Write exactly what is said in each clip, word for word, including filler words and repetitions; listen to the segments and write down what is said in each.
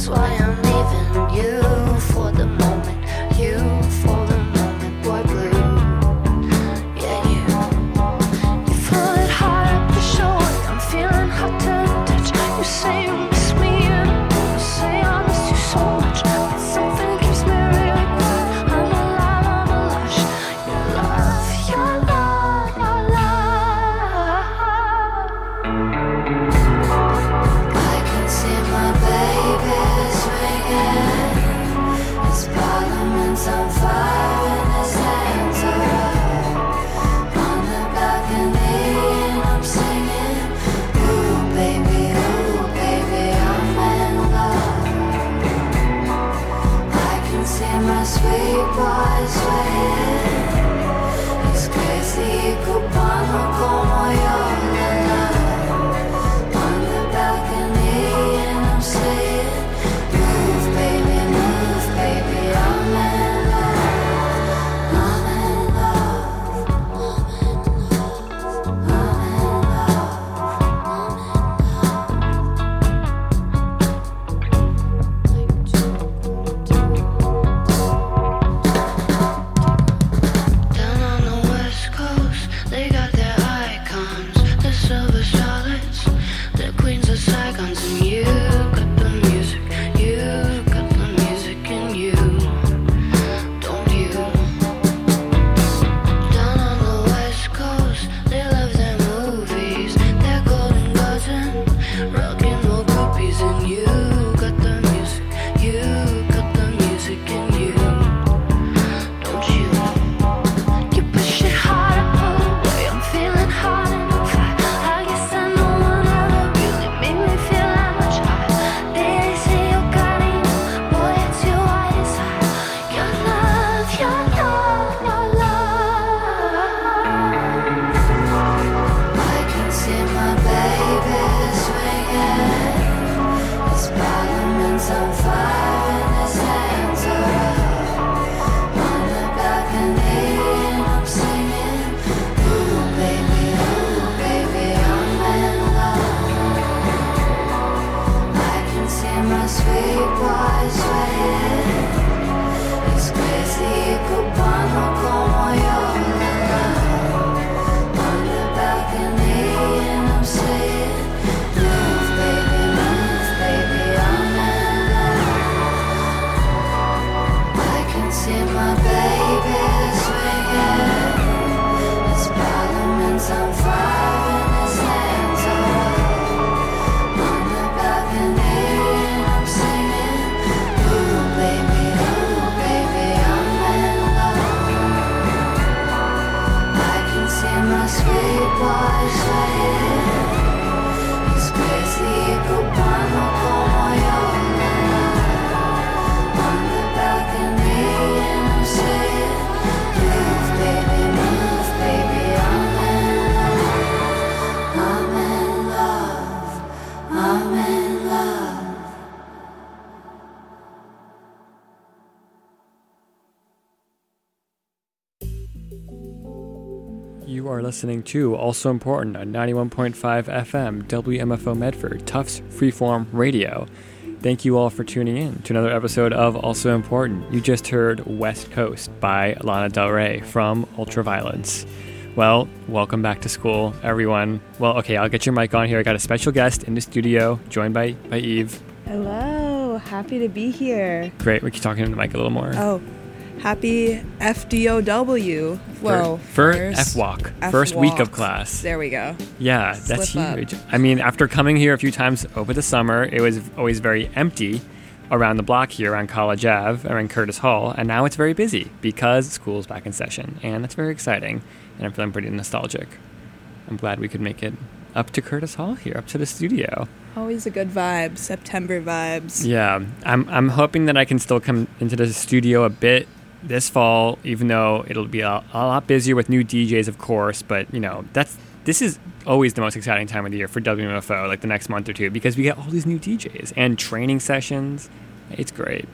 You are listening to Also Important on ninety-one point five F M, W M F O Medford, Tufts Freeform Radio. Thank you all for tuning in to another episode of Also Important. You just heard West Coast by Lana Del Rey from Ultraviolence. Well, welcome back to school, everyone. Well, okay, I'll get your mic on here. I got a special guest in the studio, joined by, by Eve. Hello, happy to be here. Great, we keep talking to the mic a little more. Oh, happy F D O W. Whoa. For, for F W O C, F first W O C. week of class. There we go. Yeah, that's Slip huge. up. I mean, after coming here a few times over the summer, it was always very empty around the block here on College Avenue, around Curtis Hall, and now it's very busy because school's back in session, and that's very exciting, and I'm feeling pretty nostalgic. I'm glad we could make it up to Curtis Hall here, up to the studio. Always a good vibe, September vibes. Yeah, I'm I'm hoping that I can still come into the studio a bit this fall, even though it'll be a, a lot busier with new D Js, of course, but, you know, that's this is always the most exciting time of the year for W M F O, like the next month or two, because we get all these new D Js and training sessions. It's great.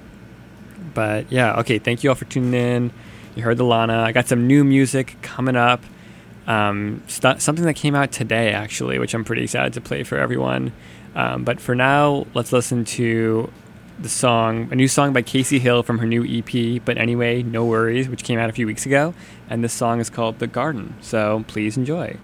But, yeah, okay, thank you all for tuning in. You heard the Lana. I got some new music coming up. Um, st- something that came out today, actually, which I'm pretty excited to play for everyone. Um, but for now, let's listen to the song, a new song by Casey Hill from her new E P, But Anyway, No Worries, which came out a few weeks ago. And this song is called The Garden. So please enjoy.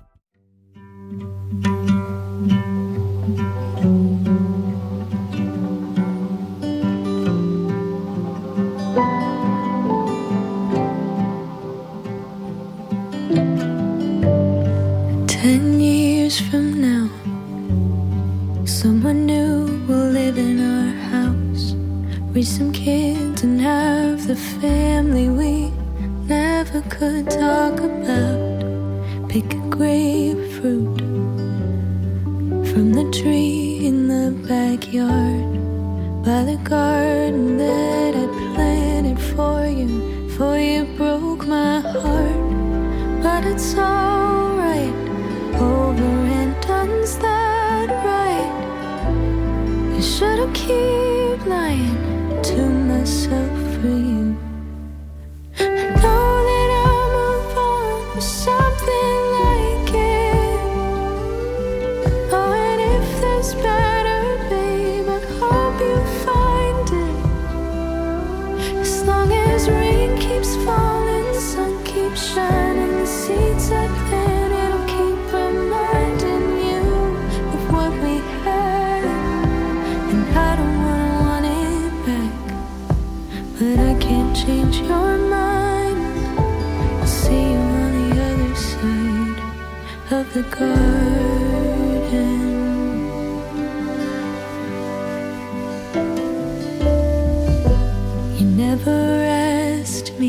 Ten years from now, someone new will live in our house, raise some kids and have the family we never could talk about. Pick a grapefruit from the tree in the backyard, by the garden that I planted for you, for you broke my heart. But it's alright, over and done's that right? I should've keep lying to myself for you. I know that I'll move on with something like it. Oh, and if there's better, babe, I hope you find it. As long as rain keeps falling, sun keeps shining, the seeds I plant, it'll keep reminding you of what we had. And I don't wanna want it back, but I can't change your mind. I'll see you on the other side of the garden. You never asked me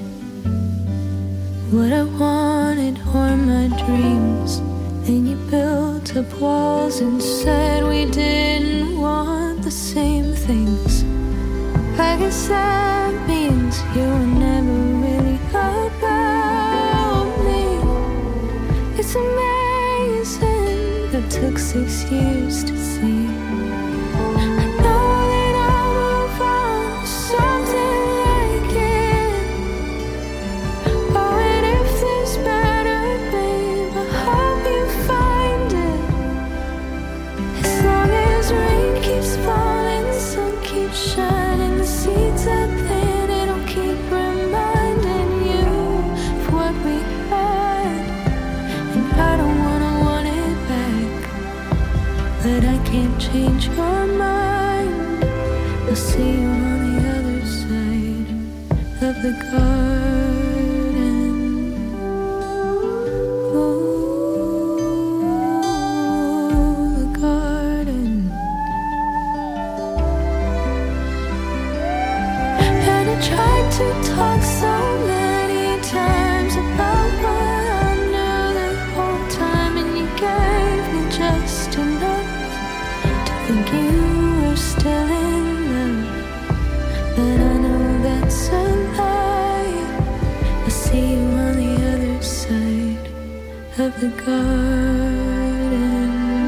what I wanted or my dreams. Then you built up walls and said we didn't want the same things. I guess that means you were never really about me. It's amazing that took six years to see. I know that I'll move on to something like it. Oh, and if there's better, babe, I hope you find it. As long as rain keeps falling, the sun keeps shining, the seeds I plant, it'll keep reminding you of what we had. And I don't wanna want it back, but I can't change your mind. I'll see you on the other side of the garden. Ooh, the garden. And I tried to talk so many times about what I knew the whole time, and you gave me just enough to think you were still in love. But I know that's a lie. I see you on the other side of the garden.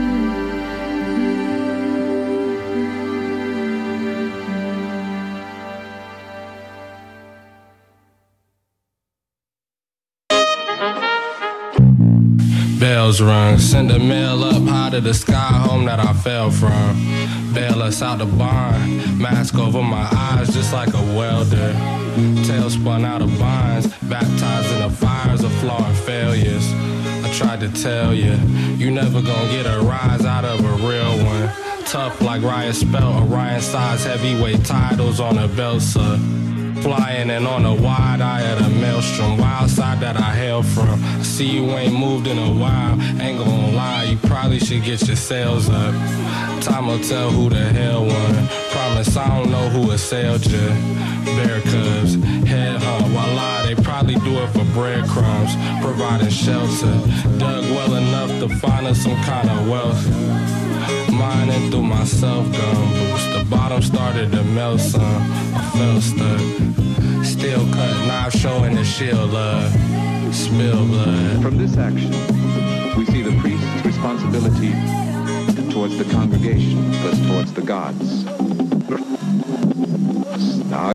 Bells rung, send a mail up high to the sky, home that I fell from. Bail us out the barn, mask over my eyes just like a welder. Tail spun out of binds, baptized in the fires of flaw and failures. I tried to tell you, you never gonna get a rise out of a real one. Tough like Riot Spell, Orion size heavyweight titles on a belt, sir. Flying and on a wide eye of the maelstrom, wild side that I hail from. I see you ain't moved in a while, ain't gonna lie, you probably should get your sails up. Time will tell who the hell won. Promise I don't know who assailed you. Bear cubs, head hunt, voila, they probably do it for breadcrumbs, providing shelter. Dug well enough to find us some kind of wealth. Mining through my self-gun boost, the bottom started to melt some. I felt stuck. Steel cut knife showing the shield love. Spill blood. From this action, we see the priest's responsibility towards the congregation, thus towards the gods. Now,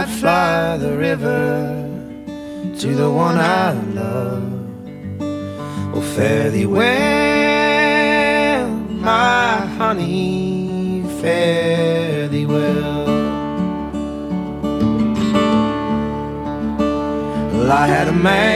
I'd fly the river to the one I love. Oh, fare thee well, my honey, fare thee well. Well, I had a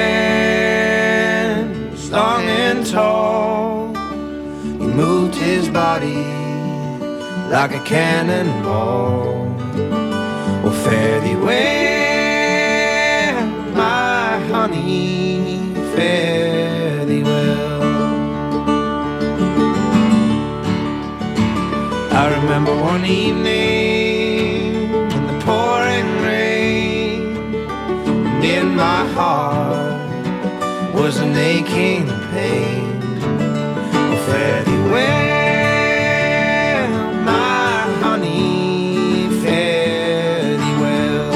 man, long and tall. He moved his body like a cannonball. Oh, fare thee well, my honey, fare thee well. I remember one evening in the pouring rain, and in my heart was an aching pain. Oh, fare thee well, my honey, fare thee well.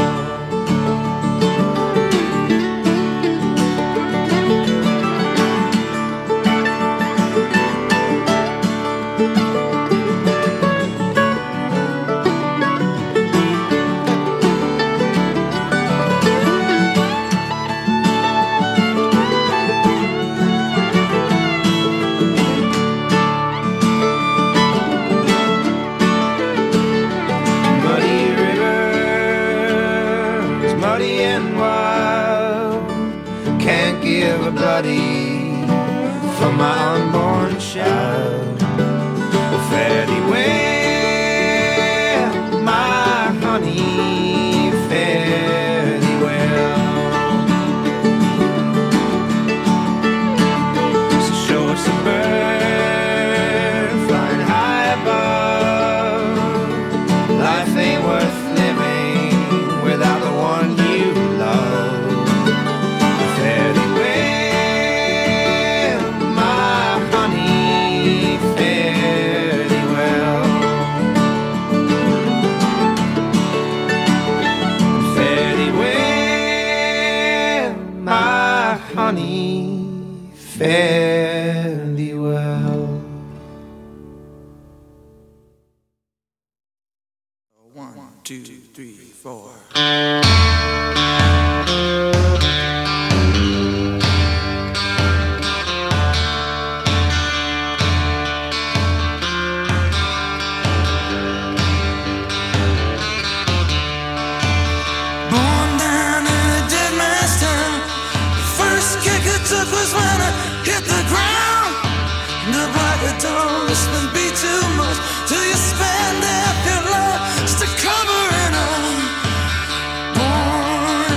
For my unborn child, oh, fare thee well, my honey, fare thee well. So show us a bird flying high above. Life ain't worth living without the one you love. Fare thee honey, fare thee well. One, two, three, four. Was when I hit the ground. The black don't listen be too much till you spend half your life just to cover it up. Born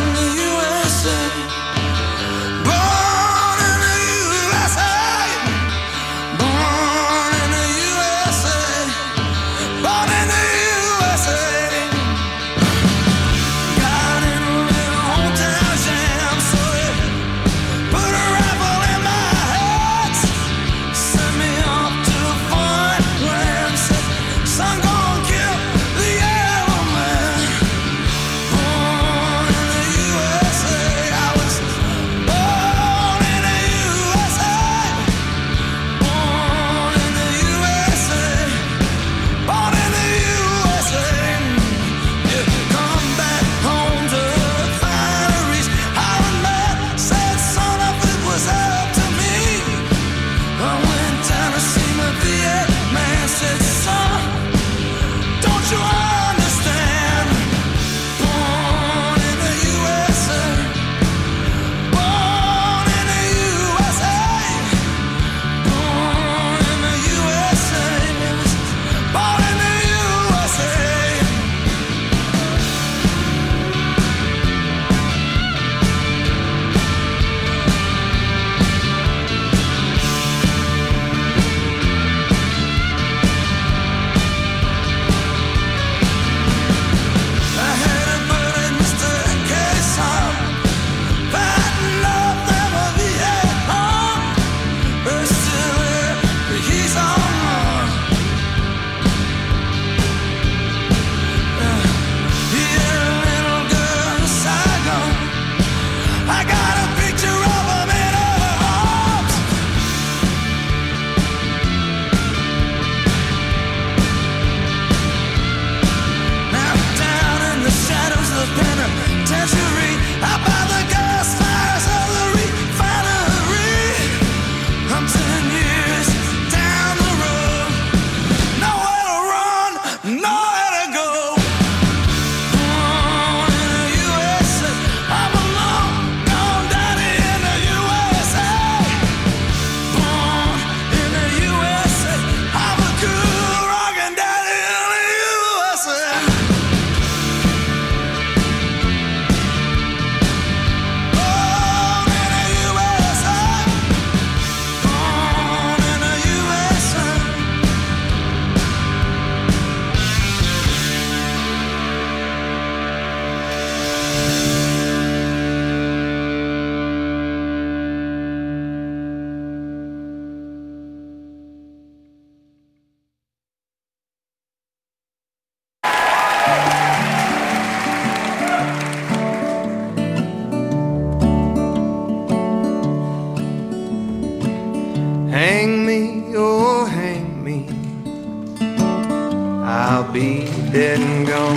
dead and gone.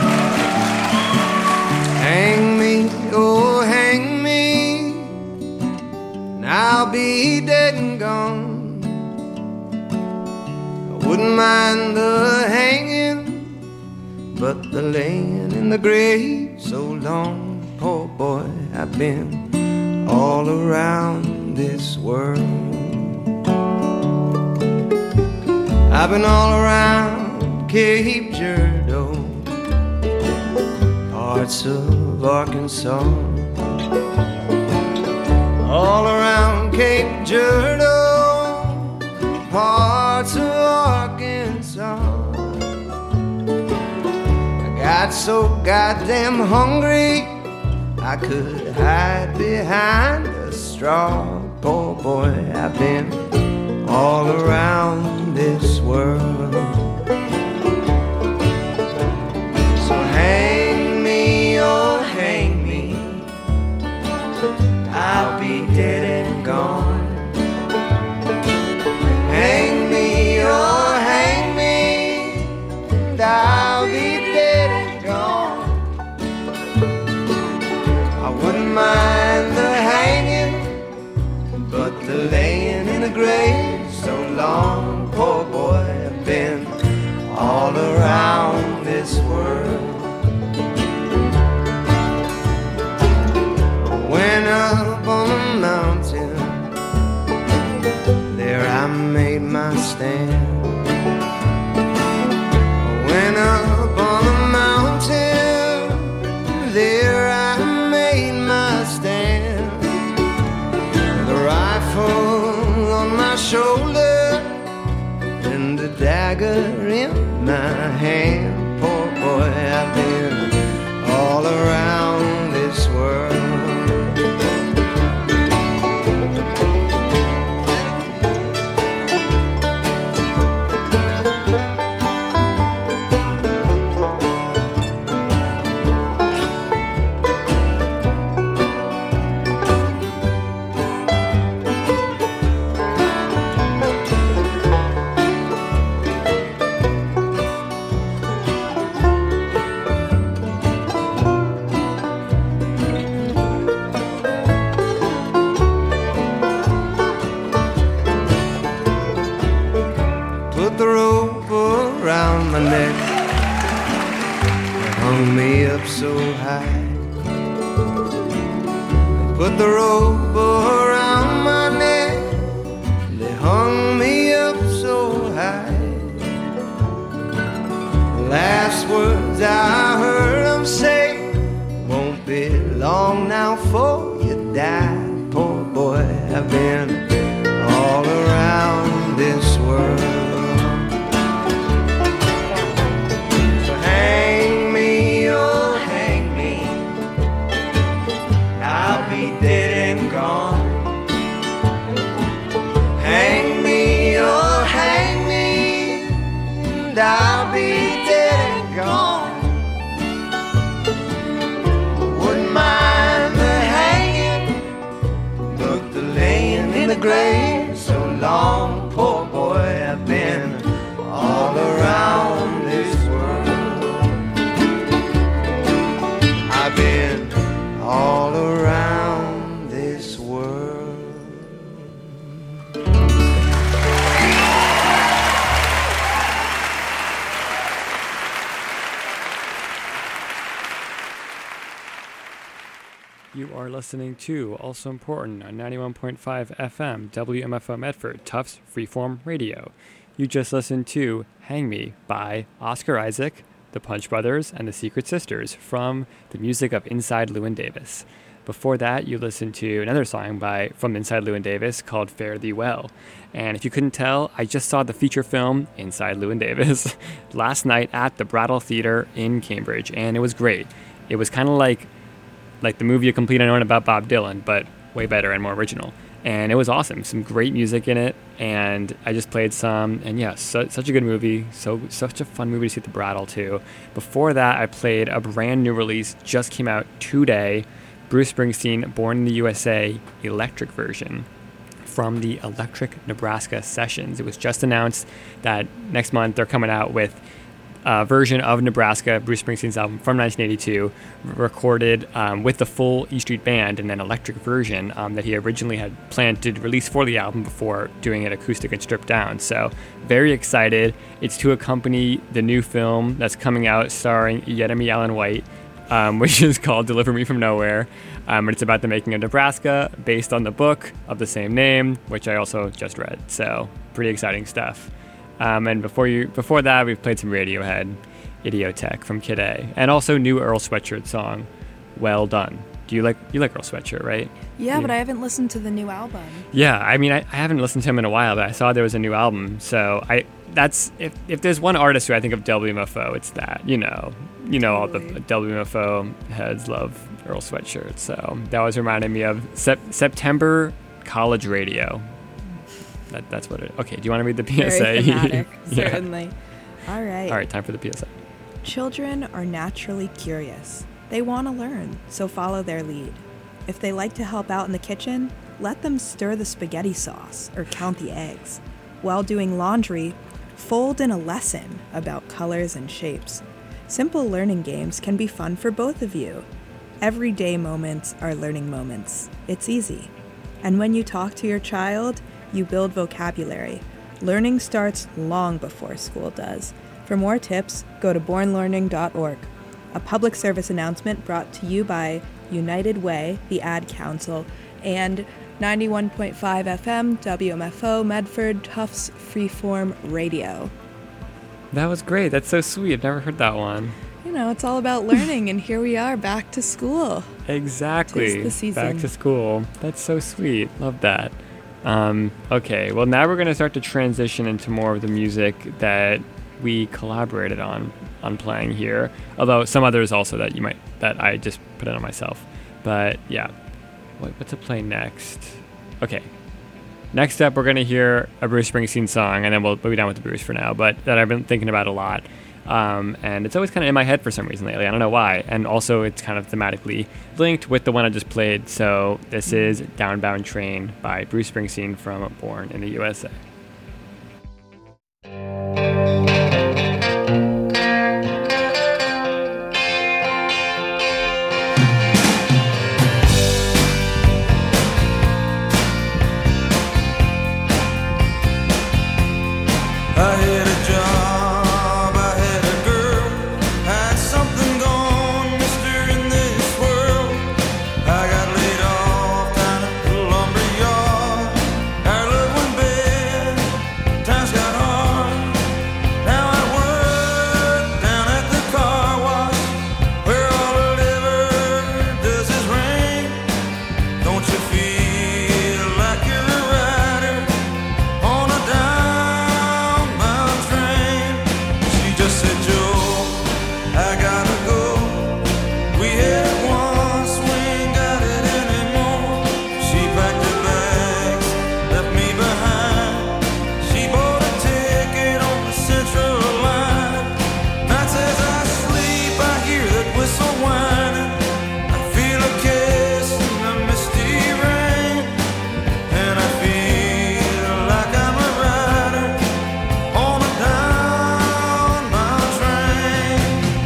Hang me, oh hang me, and I'll be dead and gone. I wouldn't mind the hanging, but the laying in the grave so long. Poor boy, I've been all around this world. I've been all around Cape Girardeau, parts of Arkansas, all around Cape Girardeau, parts of Arkansas. I got so goddamn hungry I could hide behind a straw. Poor boy, I've been all around this world. So hang me, oh hang me, I'll be dead and gone. Hang me, oh hang me, and I'll be dead and gone. I wouldn't mind the hanging, but the laying in a grave so long. Poor boy, I've been all around this world. I went up on a mountain, there I made my stand. I went up on a mountain, there I made my stand. With a rifle on my shoulder and a dagger in my hand. Poor boy, I've been all around this world. Put the rope around my neck, hung me up so high. Put the rope around my neck, they hung me up so high. The last words I heard them say, won't be long now before you die. Poor boy, I've been all around this world. Dead and gone. Hang me, oh hang me, and I'll be dead and gone. Wouldn't mind the hanging, but the laying in the grave so long. Poor boy, I've been all around this world. I've been all around this world. You are listening to Also Important on ninety-one point five F M, W M F O Medford, Tufts Freeform Radio. You just listened to Hang Me by Oscar Isaac, the Punch Brothers, and the Secret Sisters from the music of Inside Llewyn Davis. Before that, you listened to another song by from Inside Llewyn Davis called Fare Thee Well. And if you couldn't tell, I just saw the feature film Inside Llewyn Davis last night at the Brattle Theatre in Cambridge, and it was great. It was kind of like like the movie A Complete Unknown about Bob Dylan, but way better and more original. And it was awesome. Some great music in it, and I just played some. And yeah, so, such a good movie. So such a fun movie to see at the Brattle too. Before that, I played a brand new release, just came out today, Bruce Springsteen, Born in the U S A, electric version from the Electric Nebraska Sessions. It was just announced that next month they're coming out with uh, version of Nebraska, Bruce Springsteen's album from nineteen eighty-two, recorded um, with the full E Street Band in an electric version um, that he originally had planned to release for the album before doing it acoustic and stripped down. So very excited. It's to accompany the new film that's coming out starring Yeremy Allen White, um, which is called Deliver Me From Nowhere. Um, and it's about the making of Nebraska, based on the book of the same name, which I also just read. So pretty exciting stuff. Um, and before you, before that, we've played some Radiohead, Idiotech from Kid A, and also new Earl Sweatshirt song, Well Done. Do you like you like Earl Sweatshirt, right? Yeah, You- but I haven't listened to the new album. Yeah, I mean, I, I haven't listened to him in a while, but I saw there was a new album. So I that's if if there's one artist who I think of W M F O, it's that. You know, you know all the Totally. W M F O heads love Earl Sweatshirt. So that was reminding me of sep- September college radio. That, that's what it. Okay, do you want to read the P S A? Very thematic, Yeah. certainly. All right. All right, time for the P S A. Children are naturally curious. They want to learn, so follow their lead. If they like to help out in the kitchen, let them stir the spaghetti sauce or count the eggs. While doing laundry, fold in a lesson about colors and shapes. Simple learning games can be fun for both of you. Everyday moments are learning moments. It's easy. And when you talk to your child, you build vocabulary. Learning starts long before school does. For more tips, go to born learning dot org. A public service announcement brought to you by United Way, the Ad Council, and ninety-one point five F M W M F O Medford Tufts Freeform Radio. That was great. That's so sweet. I've never heard that one. You know, it's all about learning, and here we are back to school. Exactly. Tis the season. Back to school. That's so sweet. Love that. Um, okay, well now we're going to start to transition into more of the music that we collaborated on on playing here. Although some others also that you might that I just put it on myself. But yeah, what, what to play next? Okay. Next up, we're going to hear a Bruce Springsteen song, and then we'll, we'll be done with the Bruce for now, but that I've been thinking about a lot. Um, and it's always kind of in my head for some reason lately. I don't know why. And also, it's kind of thematically linked with the one I just played. So this is Downbound Train by Bruce Springsteen from Born in the U S A. I had a job, I had a girl, had something gone, mister, in this world. I got laid off down at the lumber yard. Our love went bad, times got hard. Now I work down at the car wash, where all it ever does is rain. Don't you feel like you're a rider on a downbound train? She just said, Joe, I gotta go. We had once, we ain't got it anymore. She packed her bags, left me behind. She bought a ticket on the Central Line. Nights as I sleep, I hear that whistle whining. I feel a kiss in the misty rain, and I feel like I'm a rider on a downbound train.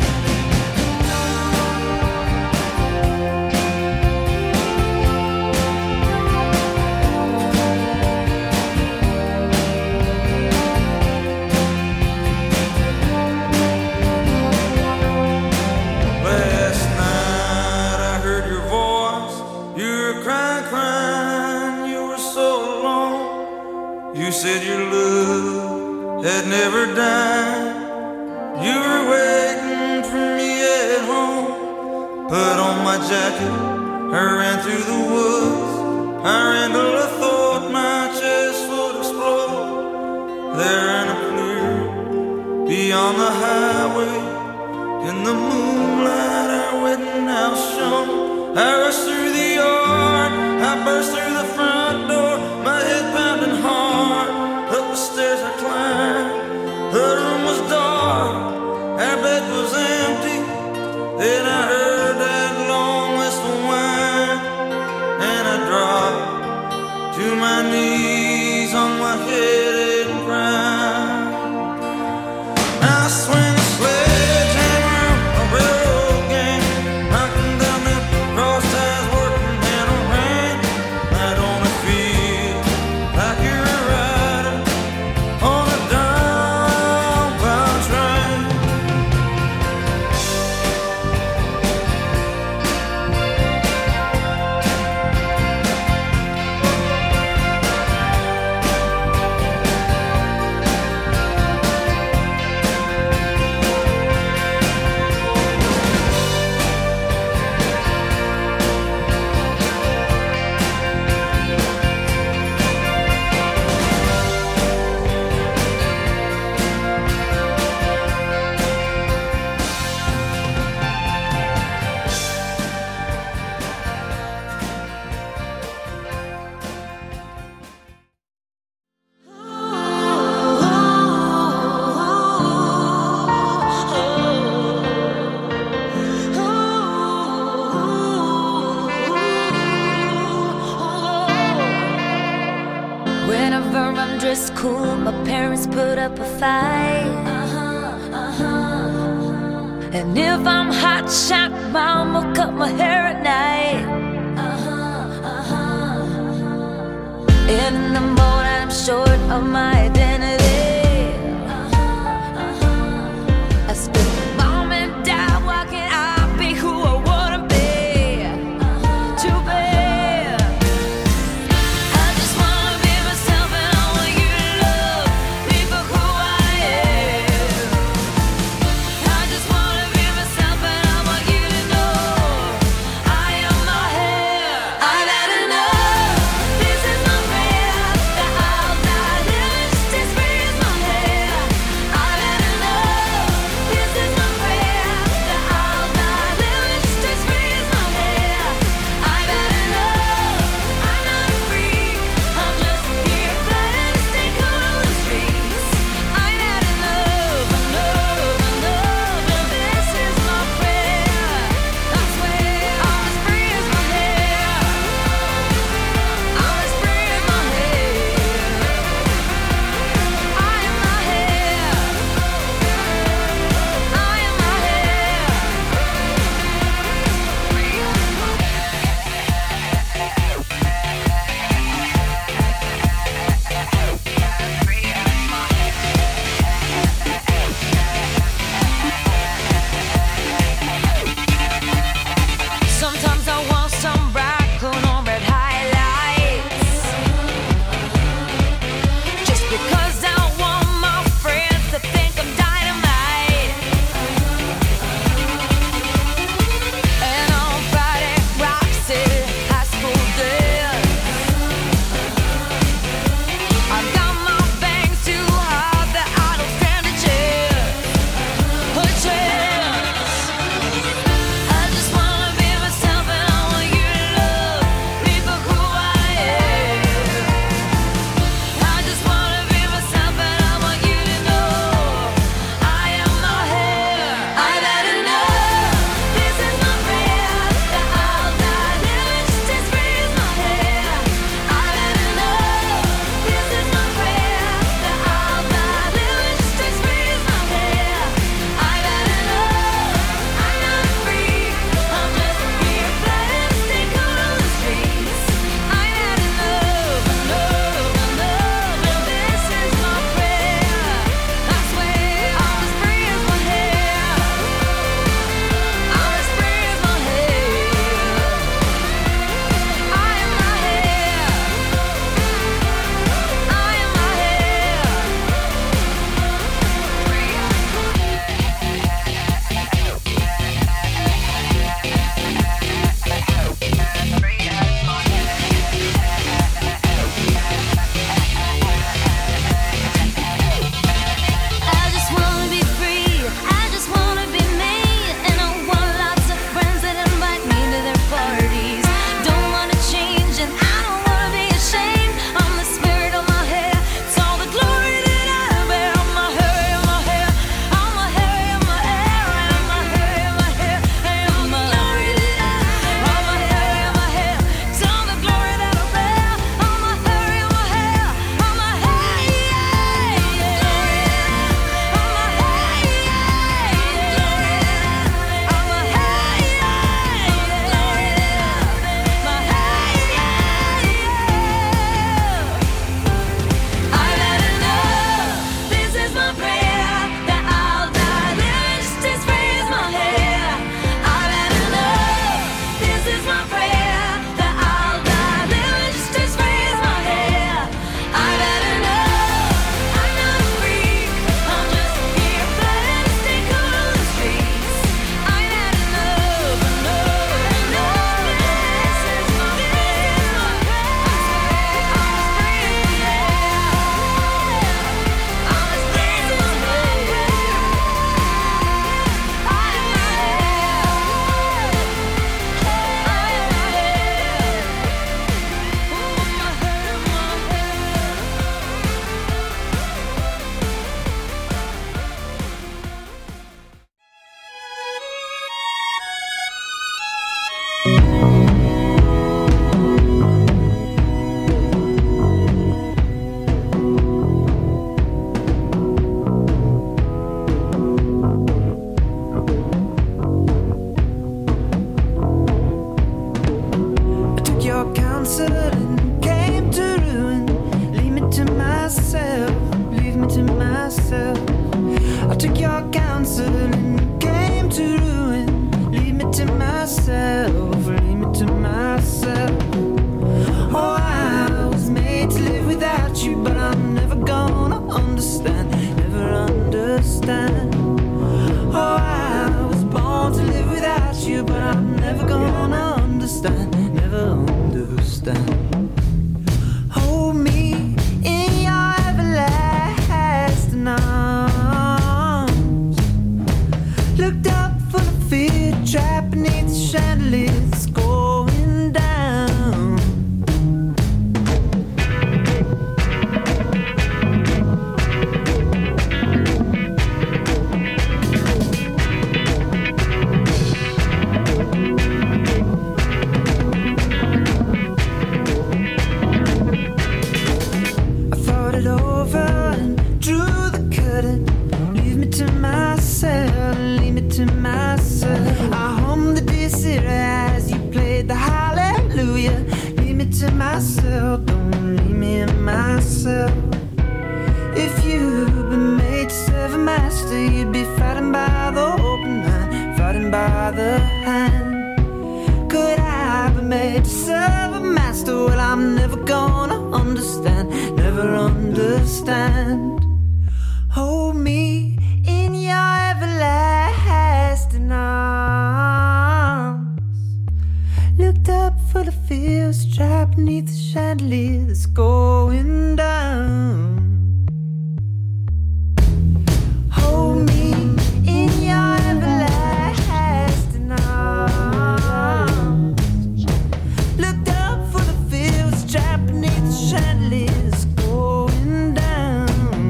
Last night I heard your voice. You were crying, crying, you were so alone. You said your love had never died. You were waiting for me at home. Put on my jacket, I ran through the woods. I ran till I thought my chest would explode. There in a clear beyond the highway, in the moonlight, our wedding house shone. I rushed through the yard, I burst through the front door, my head pounding hard. Up the stairs I climbed, the room was dark, our bed was empty. Then I heard that long whistle whine, and I dropped to my knees on my head and cried. I swing a sled school, my parents put up a fight. Uh-huh, uh-huh. And if I'm hot shot, mama cut my hair at night. Uh-huh, uh-huh. In the morning, I'm short of my identity. Uh-huh, uh-huh. I spit mom and dad, why can't I be who I wanna be? Uh-huh, too bad. I just wanna be myself and I want you to love me for who I am. I just wanna be myself and I want you to know I am my hair. I've had enough. This is my prayer that I'll die living just free. about you, but I'm never gonna understand, never understand. Hold me in your everlasting arms. Looked up for the fear trap beneath the chandeliers going down. I thought it over and drew the curtain. Leave me to myself, leave me to myself. I hummed the dizzy as you played the hallelujah. Leave me to myself, don't leave me in myself. If you'd been made to serve a master, you'd be fighting by the open hand, fighting by the hand. Could I be made to serve a master? Well, I'm never gonna understand, never understand. Hold me in your everlasting arms. Looked up for the fields trapped beneath the chandelier that's going down. Hold me in your everlasting arms. Looked up for the fields trapped beneath the chandelier that's going down.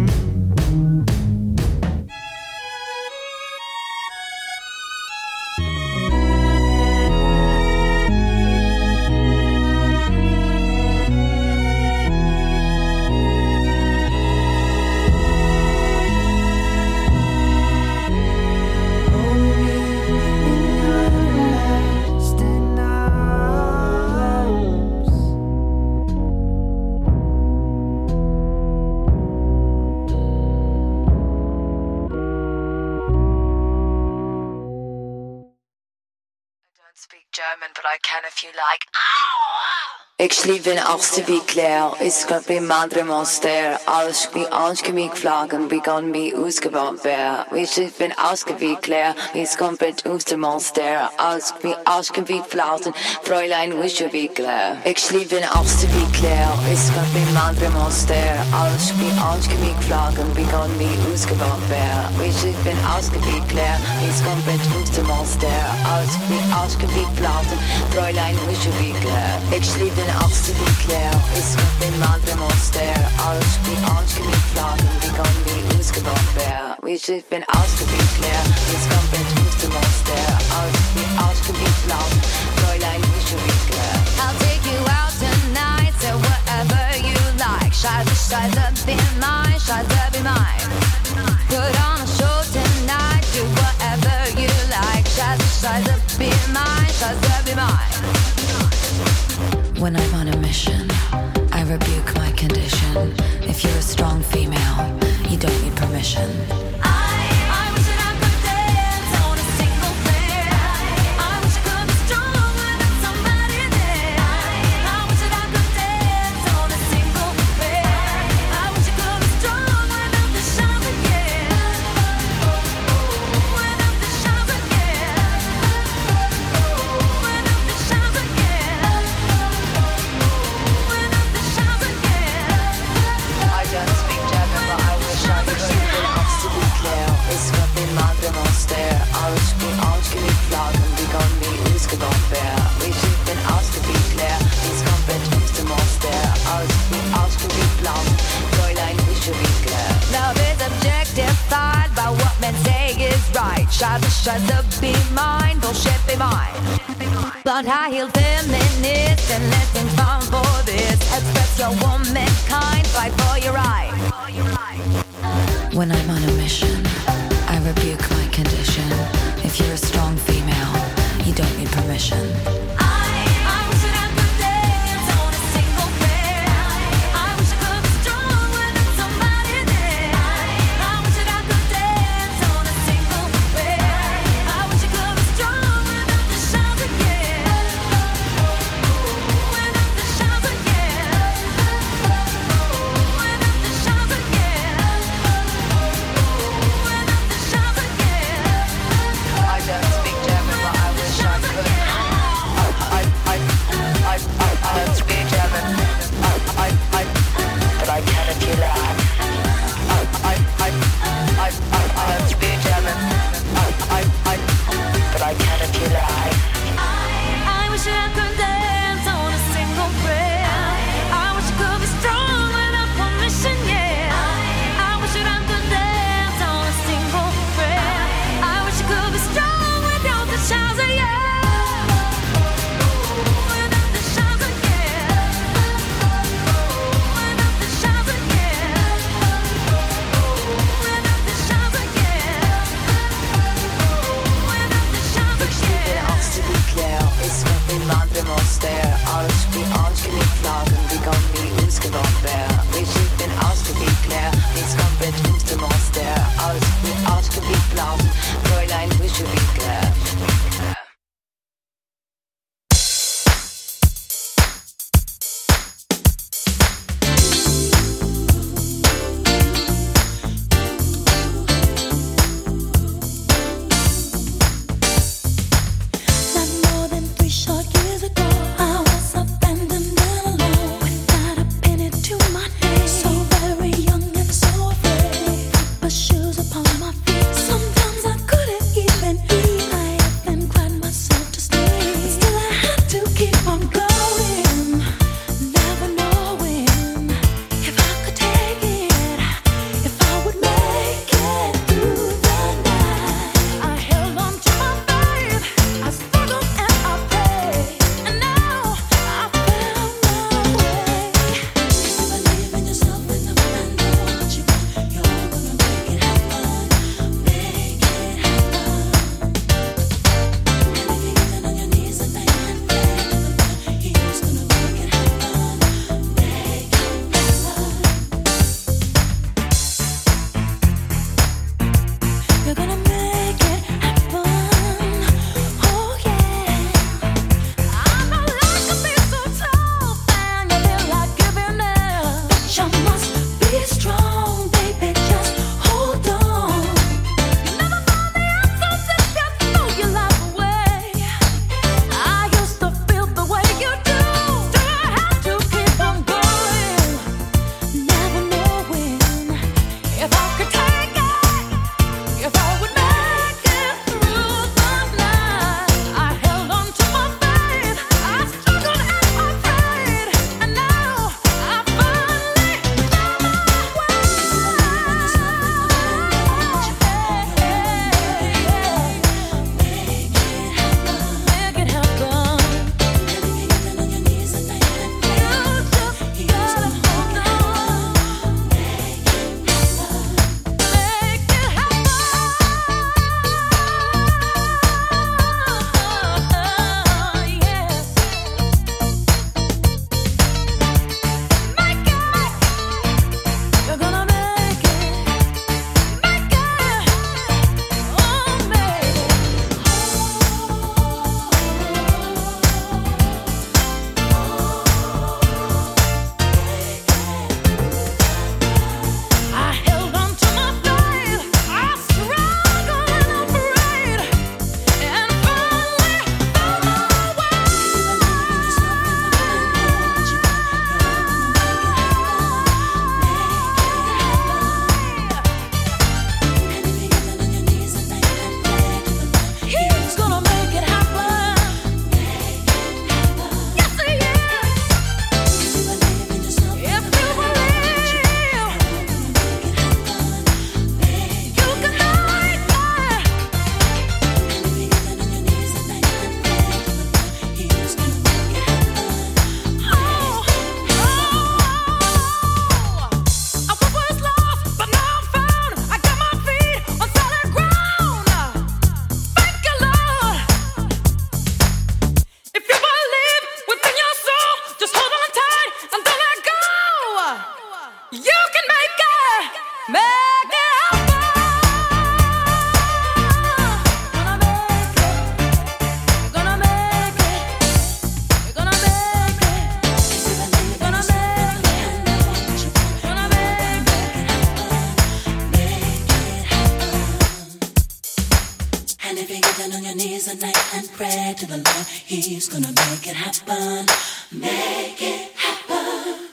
Hold me in your everlasting arms. don't speak German, but I can if you like. Ik sliep in Achtste Claire, is got be madre monster, alles wie aanschemik vlagen, begon me ausgebaut bear. We sliep in Achtste Claire, is komplett Ostermonster, alles wie aanschemik vlagen, Fräulein wische wie Claire. Ik sliep in Achtste Claire, is got be madre monster, alles wie aanschemik vlagen, begon me ausgebaut bear. We sliep in Achtste Claire, is komplett Ostermonster, alles wie aanschemik vlagen, Fräulein wische wie Claire. Ik sliep in Achtste Claire, is got be madre monster, alles wie aanschemik vlagen, begon me ausgebaut bear. We sliep in Achtste Claire, is komplett Ostermonster, alles wie aanschemik vlagen, Fräulein wische wie Claire. I'll take you out tonight, so whatever you like. Scheiße, Scheiße, be mine, Scheiße, be mine. Put on a show tonight, do whatever you like. Scheiße, Scheiße, be mine, Scheiße, be mine. When I'm on a mission, I rebuke my condition. If you're a strong female, you don't need permission. Love is objectified by what men say is right. Scheiße, Scheiße, be mine, bullshit, be mine. Blonde high-heeled feminist and let things fun for this. Express your womankind, fight for your right. When I'm on a mission, I rebuke my condition. If you're a strong female, you don't need permission. I don't speak German, but I wish Get down on your knees at night and pray to the Lord. He's gonna make it happen. Make it happen.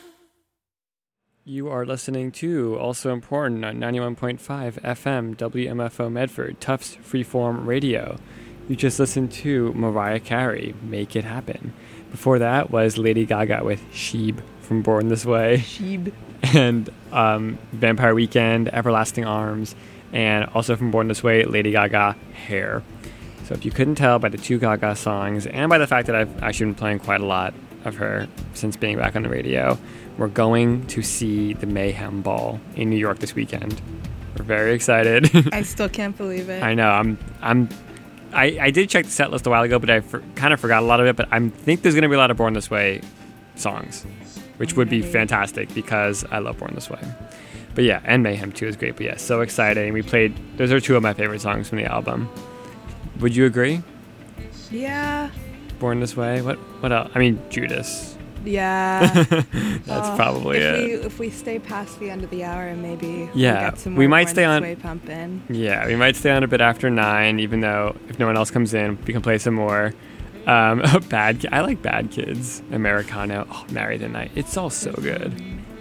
You are listening to Also Important on ninety-one point five F M W M F O Medford, Tufts Freeform Radio. You just listened to Mariah Carey, Make It Happen. Before that was Lady Gaga with Sheeb from Born This Way. Sheeb. And um, Vampire Weekend, Everlasting Arms, and also from Born This Way, Lady Gaga, Hair. So if you couldn't tell by the two Gaga songs and by the fact that I've actually been playing quite a lot of her since being back on the radio, we're going to see the Mayhem Ball in New York this weekend. We're very excited. I still can't believe it. I know. I'm. I'm. I, I did check the set list a while ago, but I for, kind of forgot a lot of it. But I think there's going to be a lot of Born This Way songs, which would be fantastic because I love Born This Way. But yeah, and Mayhem too is great. But yeah, so exciting. We played. Those are two of my favorite songs from the album. Would you agree? Yeah. Born This Way. What? What else? I mean, Judas. Yeah. That's well, probably if it. We, if we stay past the end of the hour, maybe yeah, we'll get some more we might Born stay This on. Way pumping. Yeah, we might stay on a bit after nine, even though if no one else comes in, we can play some more. Um, bad. Ki- I like Bad Kids, Americano, oh, Marry the Night. It's all so good.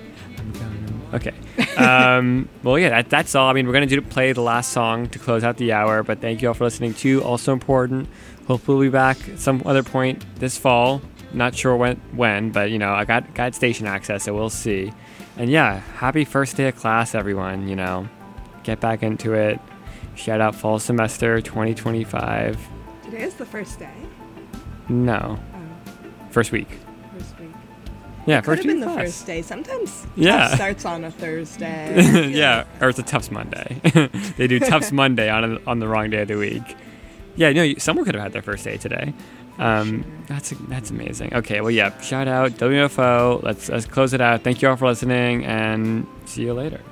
Okay. Um, well, yeah, that, that's all. I mean, we're gonna do play the last song to close out the hour, but thank you all for listening to Also Important. Hopefully, we'll be back at some other point this fall. Not sure when, when, but you know, I got got station access, so we'll see. And yeah, happy first day of class, everyone. You know, get back into it. Shout out fall semester twenty twenty-five. Today is the first day. No, Oh, first week. first week. Yeah, Could first have week been the class. first day. Sometimes Yeah. Tufts starts on a Thursday. Yeah, or it's a Tufts Monday. They do Tufts Monday on a, on the wrong day of the week. Yeah, no, you- someone could have had their first day today. Um, that's that's amazing. Okay, well, yeah, shout out W F O. Let's let's close it out. Thank you all for listening, and see you later.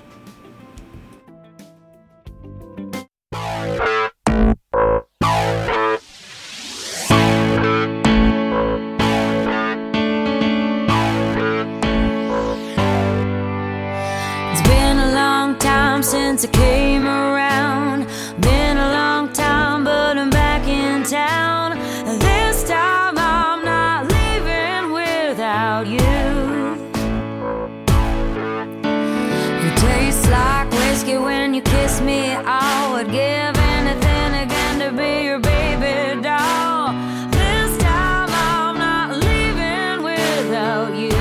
It's been a long time since I came around. Been a long time, but I'm back in town. This time I'm not leaving without you. You taste like whiskey when you kiss me. I would give anything again to be your baby doll. This time I'm not leaving without you.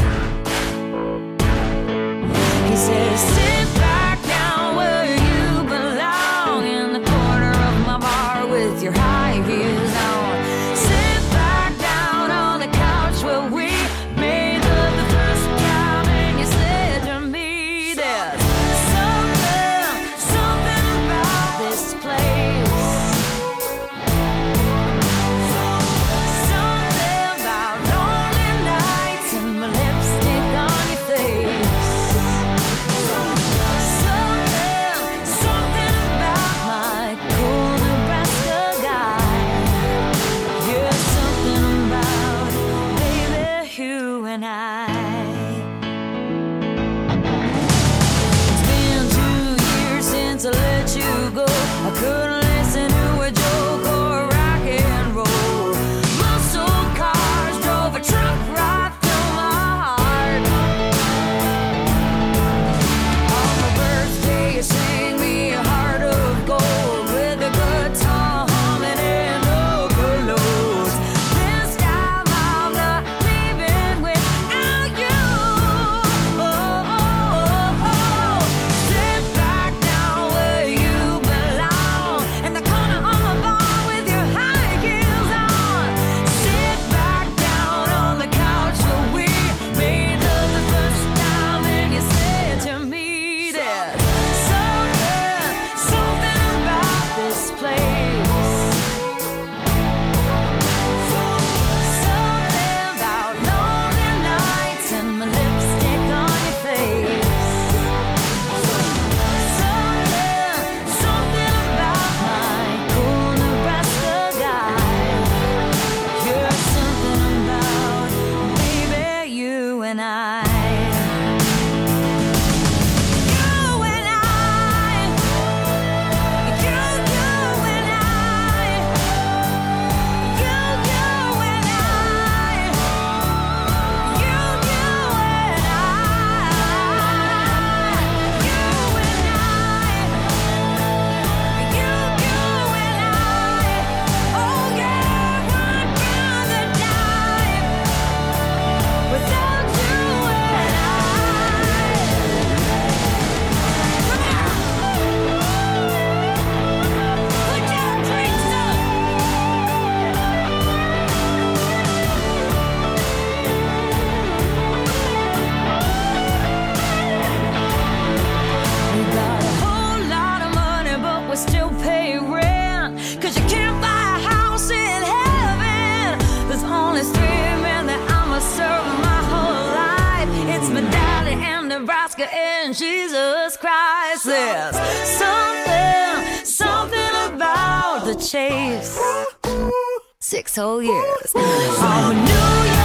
He says, sit back down where you belong, in the corner of my bar with your high heels on. Sit back down on the couch where we made love the first time, and you said to me, there's something, something about this place. Something about lonely nights and my lipstick on your face. Something, something about my cool Nebraska guy. asking Jesus Christ. There's something, something about the chase. Six whole years. Oh, New York.